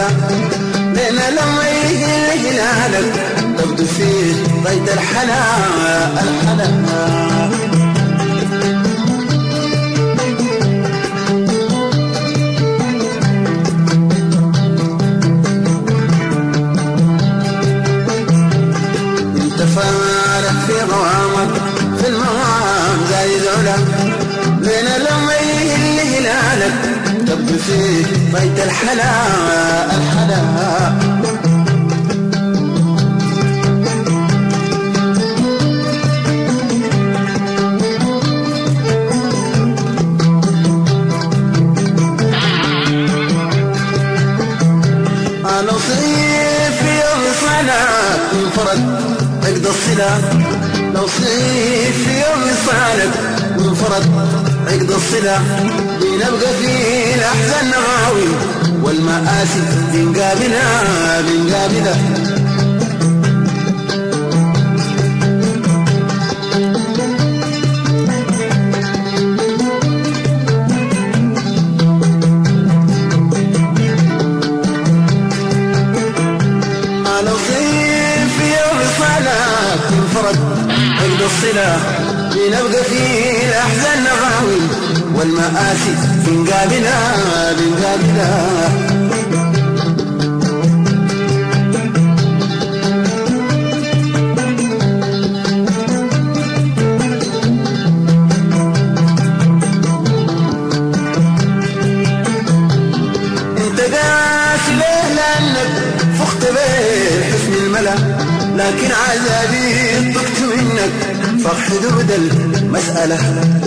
العلا لنا لما يجي هلالك تبدو فيه ضيت الحلا الحلا. انت فارح في غوامك في المغام زايد علا لنا لما يجي هلالك تبدو فيه ضيت الحلا الحلا. لو صيف يوم صالك منفرد عقد الصلة لو صيف يوم صالك منفرد عقد الصلة بنبقى فيه الأحزان نغاوي والمآسي بنقابلها لو صيف يوم صالك منفرد عقد الصلة بنبقى فيه الأحزان نغاوي والمآسي بنقابلها انت قاسي ليه لأنك فخت بحسن الملا لكن عذابي طقت منك فوق حدود المسألة.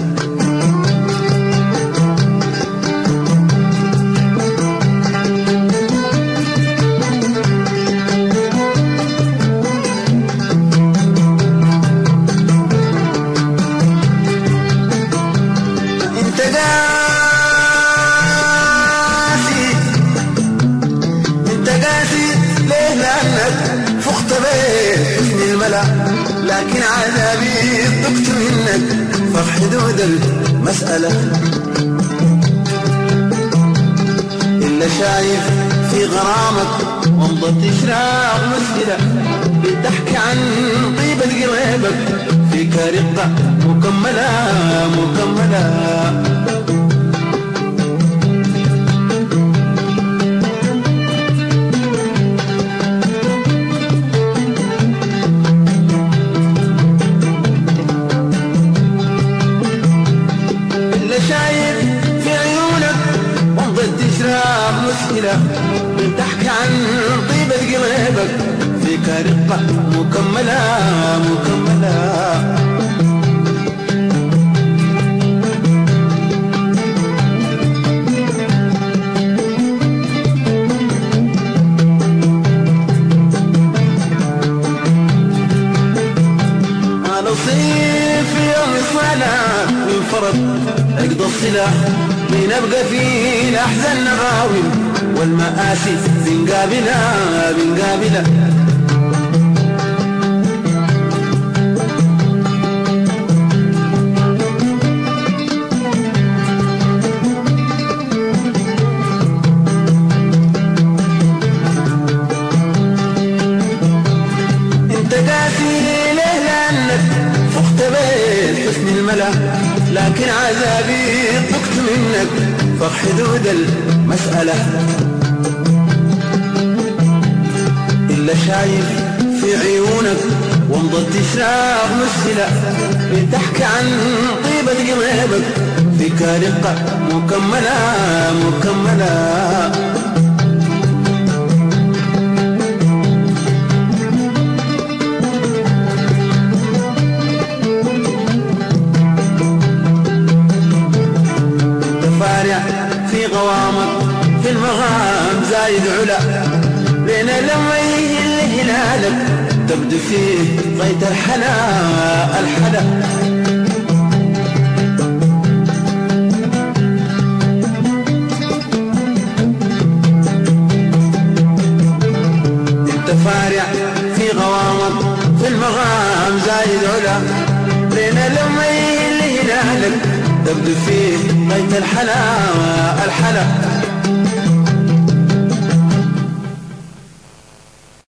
انت قاسي ليه لأنك فخت بحسن الملا لكن عذابي طقت منك فوق حدود المسألة. إلا شايف في غرامك ومضة تشراق مسئلة بتحكي عن طيبة قلبك فيك رقة مكملة. شايف في عيونك ومضة تشرب مسئلة بتحكي عن طيبة قلبك فيك رقة مكملة. لو صيف يوم صالك منفرد عقد الصلة بنبقى فيه الأحزان نغاوي والمآسي بنقابلها. انت قاسي ليه لأنك فخت بالحسن الملا لكن عذابي طقت منك فوق حدود المسألة. إلا شايف في عيونك ومضة تشراق مسئلة بتحكي عن طيبة قلبك فيك رقة مكملة. في غوامك في المغام زايد علا لنا لما يجي هلالك تبدو فيه غيت الحلا. انت فارع في غوامك في المغام زايد علا لنا لما يجي هلالك تبدو فيه غيت الحلا.